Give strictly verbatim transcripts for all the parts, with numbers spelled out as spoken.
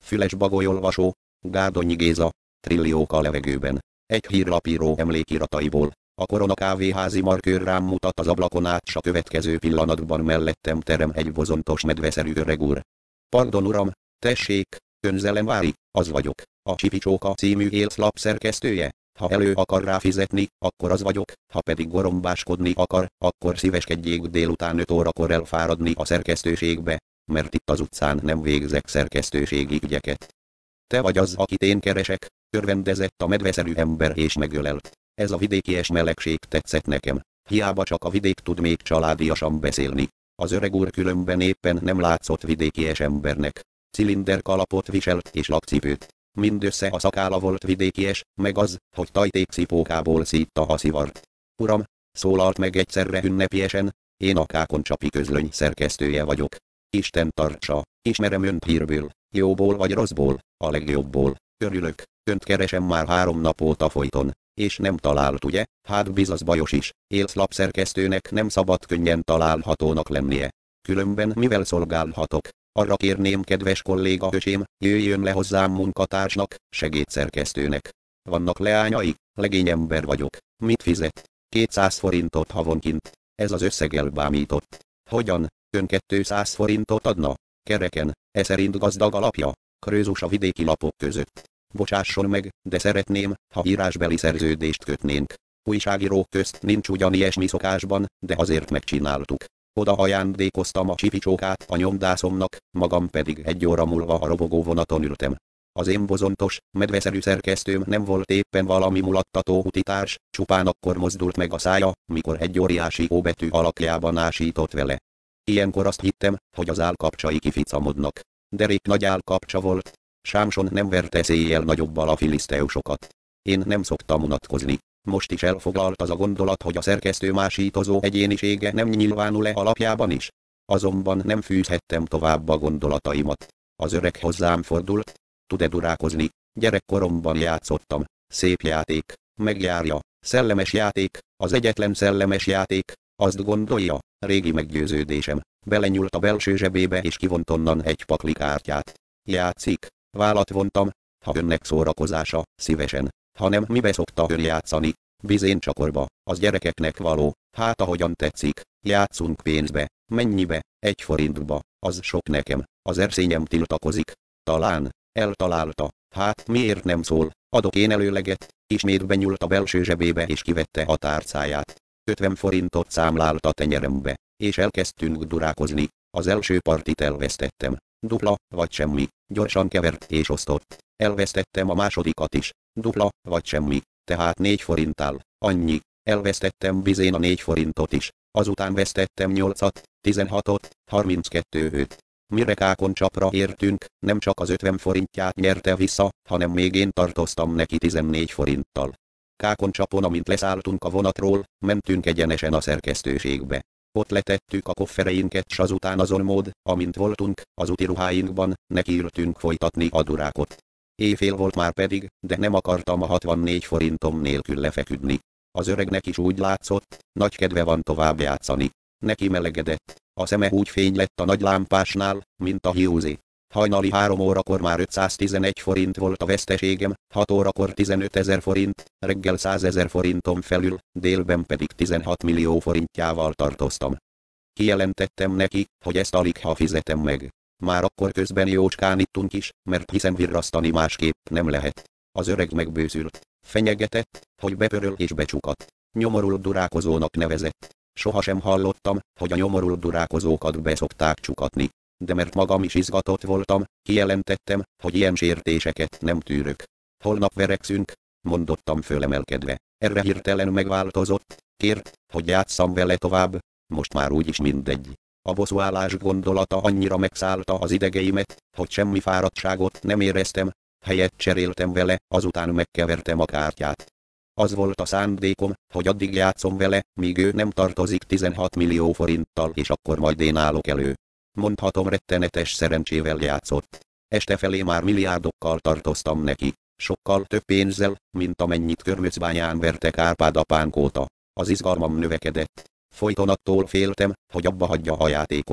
Füles bagolyolvasó, Gárdonyi Géza, Trilliók a levegőben. Egy hírlapíró emlékirataiból. A Korona kávéházi markőr rám mutat az ablakon át, s a következő pillanatban mellettem terem egy bozontos medveszerű öreg úr. Pardon uram, tessék, önzelem vári, az vagyok, a Csipicsóka című élszlap szerkesztője. Ha elő akar rá fizetni, akkor az vagyok, ha pedig gorombáskodni akar, akkor szíveskedjék délután öt órakor elfáradni a szerkesztőségbe, mert itt az utcán nem végzek szerkesztőségi ügyeket. Te vagy az, akit én keresek, örvendezett a medveszerű ember és megölelt. Ez a vidékies melegség tetszett nekem. Hiába csak a vidék tud még családiasan beszélni. Az öreg úr különben éppen nem látszott vidékies embernek. Cilinder kalapot viselt és lakcipőt. Mindössze a szakála volt vidékies, meg az, hogy tajtékszipókából szítta a szivart. Uram, szólalt meg egyszerre ünnepiesen, én a Kákoncsapi Közlöny szerkesztője vagyok. Isten tartsa, ismerem önt hírből, jóból vagy rosszból, a legjobbból. Örülök, önt keresem már három nap óta folyton, és nem talált, ugye? Hát bizony bajos is, élszlap szerkesztőnek nem szabad könnyen találhatónak lennie. Különben mivel szolgálhatok? Arra kérném kedves kolléga öcsém, jöjjön le hozzám munkatársnak, segédszerkesztőnek. Vannak leányai, legény ember vagyok. Mit fizet? kétszáz forintot havonként. Ez az összeg elbámított. Hogyan? Ön kétszáz forintot adna? Kereken, e szerint gazdag alapja? Krőzus a vidéki lapok között. Bocsásson meg, de szeretném, ha írásbeli szerződést kötnénk. Újságírók közt nincs ugyan ilyesmi szokásban, de azért megcsináltuk. Oda ajándékoztam a Csipicsókát a nyomdászomnak, magam pedig egy óra múlva a robogó vonaton ültem. Az én bozontos, medveszerű szerkesztőm nem volt éppen valami mulattató utitárs, csupán akkor mozdult meg a szája, mikor egy óriási óbetű alakjában ásított vele. Ilyenkor azt hittem, hogy az állkapcsai kificamodnak. Derék nagy állkapcsa volt. Sámson nem verte széjjel nagyobbal a filiszteusokat. Én nem szoktam unatkozni. Most is elfoglalt az a gondolat, hogy a szerkesztő másítozó egyénisége nem nyilvánul-e alapjában is. Azonban nem fűzhettem tovább a gondolataimat. Az öreg hozzám fordult. Tud-e durálkozni? Gyerekkoromban játszottam. Szép játék. Megjárja. Szellemes játék. Az egyetlen szellemes játék. Azt gondolja, régi meggyőződésem. Belenyúlt a belső zsebébe és kivont onnan egy pakli kártyát. Játszik. Vállat vontam. Ha önnek szórakozása, szívesen. Ha nem, mibe szokta ön játszani? Bizén csakorba, az gyerekeknek való. Hát ahogyan tetszik. Játszunk pénzbe. Mennyibe? Egy forintba. Az sok nekem. Az erszényem tiltakozik. Talán. Eltalálta. Hát miért nem szól? Adok én előleget. Ismét benyúlt a belső zsebébe és kivette a tárcáját. ötven forintot számlált a tenyerembe. És elkezdtünk durálkozni. Az első partit elvesztettem. Dupla, vagy semmi. Gyorsan kevert és osztott. Elvesztettem a másodikat is. Dupla, vagy semmi. Tehát négy forinttal. Annyi. Elvesztettem bizén a négy forintot is. Azután vesztettem nyolcat, tizenhatot, harminckettőt. Mire Kákoncsapra értünk, nem csak az ötven forintját nyerte vissza, hanem még én tartoztam neki tizennégy forinttal. Kákoncsapon, amint leszálltunk a vonatról, mentünk egyenesen a szerkesztőségbe. Ott letettük a koffereinket, s azután azon mód, amint voltunk, az úti ruháinkban, nekiültünk folytatni a durákot. Éjfél volt már pedig, de nem akartam a hatvannégy forintom nélkül lefeküdni. Az öregnek is úgy látszott, nagy kedve van tovább játszani. Neki melegedett, a szeme úgy fény lett a nagy lámpásnál, mint a hiúzé. Hajnali három órakor már ötszáztizenegy forint volt a veszteségem, hat órakor tizenötezer forint, reggel százezer forintom felül, délben pedig tizenhat millió forintjával tartoztam. Kijelentettem neki, hogy ezt alig-ha fizetem meg. Már akkor közben jócskán ittunk is, mert hiszen virrasztani másképp nem lehet. Az öreg megbőszült. Fenyegetett, hogy bepöröl és becsukat. Nyomorult durálkozónak nevezett. Sohasem hallottam, hogy a nyomorult durálkozókat beszokták csukatni. De mert magam is izgatott voltam, kijelentettem, hogy ilyen sértéseket nem tűrök. Holnap verekszünk, mondottam fölemelkedve. Erre hirtelen megváltozott, kért, hogy játsszam vele tovább, most már úgyis mindegy. A bosszúállás gondolata annyira megszállta az idegeimet, hogy semmi fáradtságot nem éreztem, helyet cseréltem vele, azután megkevertem a kártyát. Az volt a szándékom, hogy addig játszom vele, míg ő nem tartozik tizenhat millió forinttal, és akkor majd én állok elő. Mondhatom, rettenetes szerencsével játszott. Este felé már milliárdokkal tartoztam neki. Sokkal több pénzzel, mint amennyit Körmöcbányán vertek Árpád apánk óta. Az izgalmam növekedett. Folyton attól féltem, hogy abba hagyja a játékot.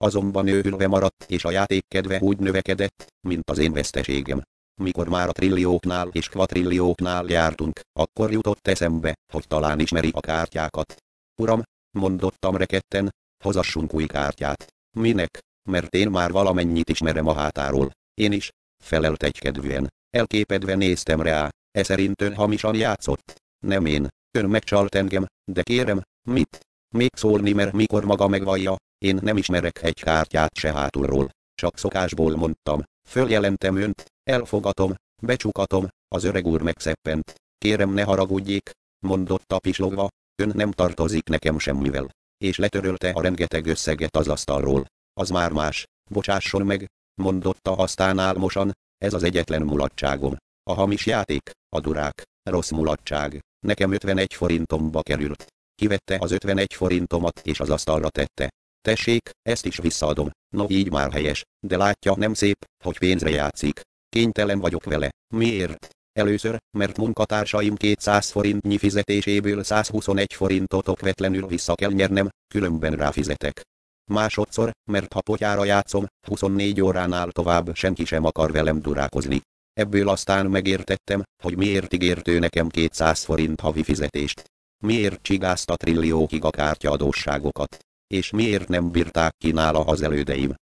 azonban ő ülve maradt és a játékkedve úgy növekedett, mint az én veszteségem. Mikor már a trillióknál és kvadrillióknál jártunk, akkor jutott eszembe, hogy talán ismeri a kártyákat. Uram, mondottam rekedten, hozassunk új kártyát. Minek? Mert én már valamennyit ismerem a hátáról. Én is, felelt egykedvűen. Elképedve néztem rá, e szerint ön hamisan játszott. Nem én, ön megcsalt engem, de kérem, mit? Még szólni mer, mikor maga megvallja, én nem ismerek egy kártyát se hátulról. Csak szokásból mondtam, följelentem önt, elfogatom, becsukatom, az öreg úr megszeppent. Kérem ne haragudjék, mondotta pislogva, ön nem tartozik nekem semmivel. És letörölte a rengeteg összeget az asztalról. Az már más, bocsásson meg, mondotta aztán álmosan, ez az egyetlen mulatságom. A hamis játék, a durák, rossz mulatság, nekem ötvenegy forintomba került. Kivette az ötvenegy forintomat és az asztalra tette. Tessék, ezt is visszaadom, no így már helyes, de látja nem szép, hogy pénzre játszik. Kénytelen vagyok vele. Miért? Először, mert munkatársaim kétszáz forintnyi fizetéséből százhuszonegy forintot okvetlenül vissza kell nyernem, különben ráfizetek. Másodszor, mert ha potyára játszom, huszonnégy óránál tovább senki sem akar velem durákozni. Ebből aztán megértettem, hogy miért ígért ő nekem kétszáz forint havi fizetést. Miért csigázta trilliókig a kártyaadósságokat. És miért nem bírták ki nála az elődeim.